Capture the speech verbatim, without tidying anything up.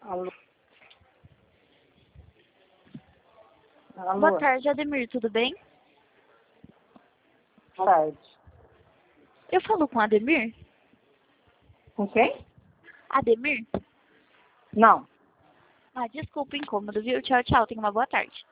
Alô? Alô? Boa tarde, Ademir, tudo bem? Boa tarde. Eu falo com Ademir? Com quem? Ademir? Não. Ah, desculpa o incômodo, viu? Tchau, tchau. Tenha uma boa tarde.